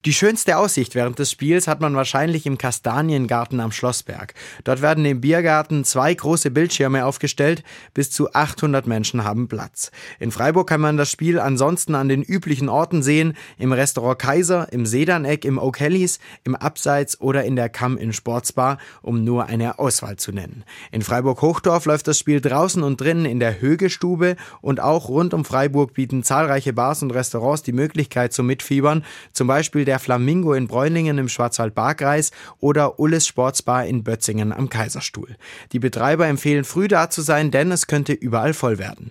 Die schönste Aussicht während des Spiels hat man wahrscheinlich im Kastaniengarten am Schlossberg. Dort werden im Biergarten 2 große Bildschirme aufgestellt, bis zu 800 Menschen haben Platz. In Freiburg kann man das Spiel ansonsten an den üblichen Orten sehen, im Restaurant Kaiser, im Sedaneck, im O'Kellys, im Abseits oder in der Come-In Sportsbar, um nur eine Auswahl zu nennen. In Freiburg-Hochdorf läuft das Spiel draußen und drinnen in der Högestube und auch rund um Freiburg bieten zahlreiche Bars und Restaurants die Möglichkeit zum Mitfiebern, zum Beispiel der Flamingo in Bräunlingen im Schwarzwald-Baar-Kreis oder Ulles Sportsbar in Bötzingen am Kaiserstuhl. Die Betreiber empfehlen früh da zu sein, denn es könnte überall voll werden.